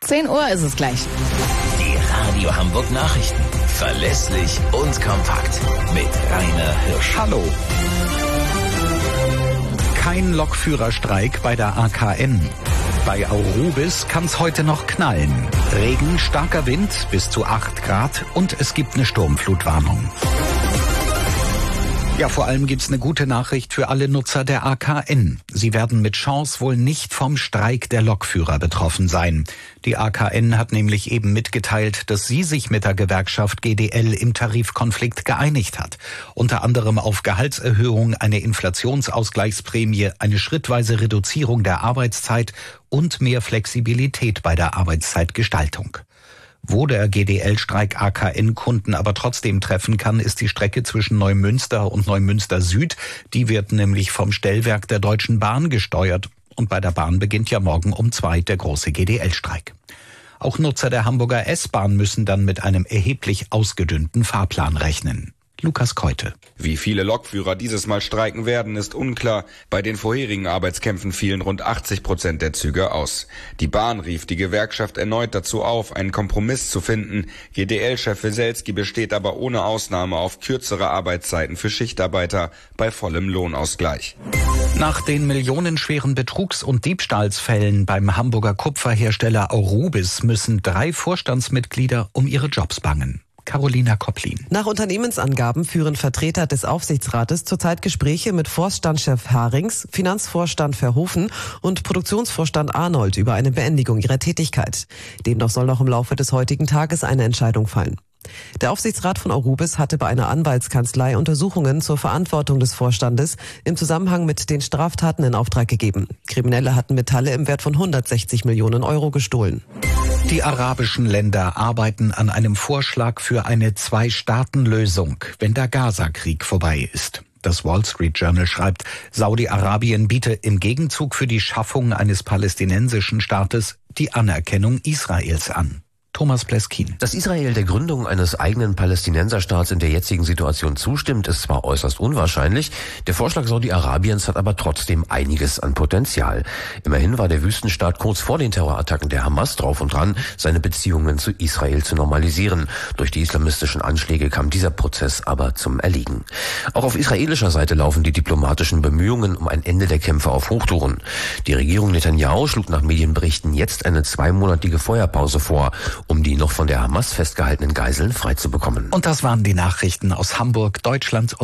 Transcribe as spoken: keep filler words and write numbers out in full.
zehn Uhr ist es gleich. Die Radio Hamburg Nachrichten. Verlässlich und kompakt. Mit Rainer Hirsch. Hallo. Kein Lokführerstreik bei der A K N. Bei Aurubis kann's heute noch knallen. Regen, starker Wind bis zu acht Grad und es gibt eine Sturmflutwarnung. Ja, vor allem gibt's eine gute Nachricht für alle Nutzer der A K N. Sie werden mit Chance wohl nicht vom Streik der Lokführer betroffen sein. Die A K N hat nämlich eben mitgeteilt, dass sie sich mit der Gewerkschaft G D L im Tarifkonflikt geeinigt hat. Unter anderem auf Gehaltserhöhung, eine Inflationsausgleichsprämie, eine schrittweise Reduzierung der Arbeitszeit und mehr Flexibilität bei der Arbeitszeitgestaltung. Wo der G D L-Streik A K N-Kunden aber trotzdem treffen kann, ist die Strecke zwischen Neumünster und Neumünster Süd. Die wird nämlich vom Stellwerk der Deutschen Bahn gesteuert. Und bei der Bahn beginnt ja morgen um zwei der große G D L-Streik. Auch Nutzer der Hamburger S-Bahn müssen dann mit einem erheblich ausgedünnten Fahrplan rechnen. Lukas Keute. Wie viele Lokführer dieses Mal streiken werden, ist unklar. Bei den vorherigen Arbeitskämpfen fielen rund achtzig Prozent der Züge aus. Die Bahn rief die Gewerkschaft erneut dazu auf, einen Kompromiss zu finden. G D L-Chef Weselski besteht aber ohne Ausnahme auf kürzere Arbeitszeiten für Schichtarbeiter bei vollem Lohnausgleich. Nach den millionenschweren Betrugs- und Diebstahlsfällen beim Hamburger Kupferhersteller Aurubis müssen drei Vorstandsmitglieder um ihre Jobs bangen. Carolina Kopplin. Nach Unternehmensangaben führen Vertreter des Aufsichtsrates zurzeit Gespräche mit Vorstandschef Harings, Finanzvorstand Verhoeven und Produktionsvorstand Arnold über eine Beendigung ihrer Tätigkeit. Demnach soll noch im Laufe des heutigen Tages eine Entscheidung fallen. Der Aufsichtsrat von Aurubis hatte bei einer Anwaltskanzlei Untersuchungen zur Verantwortung des Vorstandes im Zusammenhang mit den Straftaten in Auftrag gegeben. Kriminelle hatten Metalle im Wert von hundertsechzig Millionen Euro gestohlen. Die arabischen Länder arbeiten an einem Vorschlag für eine Zwei-Staaten-Lösung, wenn der Gaza-Krieg vorbei ist. Das Wall Street Journal schreibt, Saudi-Arabien biete im Gegenzug für die Schaffung eines palästinensischen Staates die Anerkennung Israels an. Thomas Pleskin. Dass Israel der Gründung eines eigenen Palästinenserstaats in der jetzigen Situation zustimmt, ist zwar äußerst unwahrscheinlich, der Vorschlag Saudi-Arabiens hat aber trotzdem einiges an Potenzial. Immerhin war der Wüstenstaat kurz vor den Terrorattacken der Hamas drauf und dran, seine Beziehungen zu Israel zu normalisieren. Durch die islamistischen Anschläge kam dieser Prozess aber zum Erliegen. Auch auf israelischer Seite laufen die diplomatischen Bemühungen um ein Ende der Kämpfe auf Hochtouren. Die Regierung Netanyahu schlug nach Medienberichten jetzt eine zweimonatige Feuerpause vor, um die noch von der Hamas festgehaltenen Geiseln freizubekommen. Und das waren die Nachrichten aus Hamburg, Deutschland und